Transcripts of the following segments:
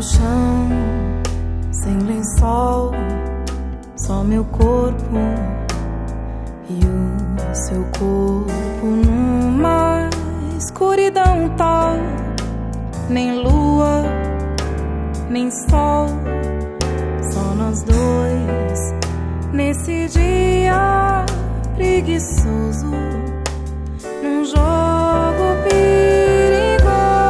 chão, sem lençol, só meu corpo e o seu corpo numa escuridão tal. Nem lua, nem sol, só nós dois nesse dia preguiçoso, num jogo perigoso.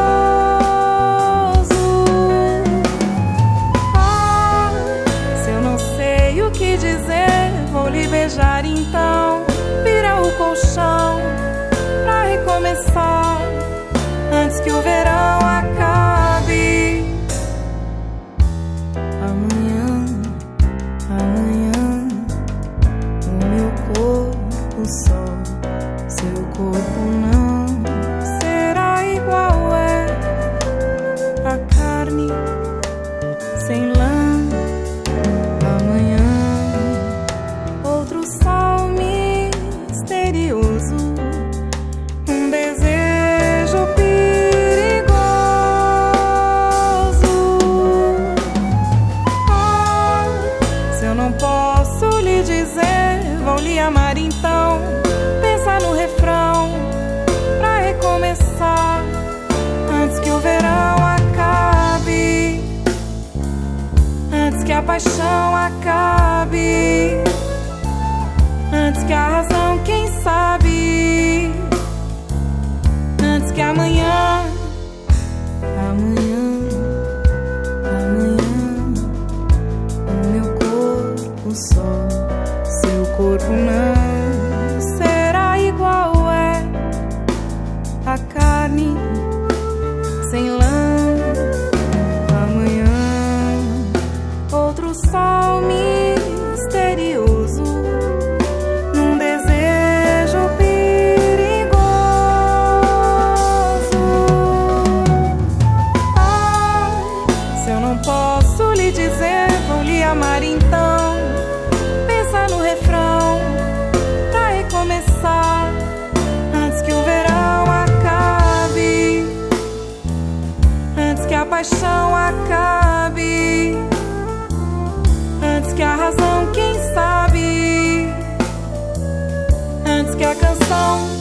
Ah, se eu não sei o que dizer, vou lhe beijar então. Vira o colchão pra recomeçar antes que o verão acabe. Amanhã, o meu corpo só, seu corpo não será igual a carne sem lã. Amanhã, outro sol misterioso, um desejo perigoso. Ah, se eu não posso lhe dizer, vou lhe amar então. Pensa no refrão pra recomeçar antes que o verão acabe, antes que a paixão acabe, antes que a razão, quem sabe, antes que amanhã, o meu corpo só, seu corpo não será igual a carne sem lã. Amanhã, outro sol misterioso, num desejo perigoso. Ah, se eu não posso lhe dizer, vou lhe amar então. Pensa no refrão pra recomeçar antes que o verão acabe, antes que a paixão acabe, antes que a razão, quem sabe, antes que a canção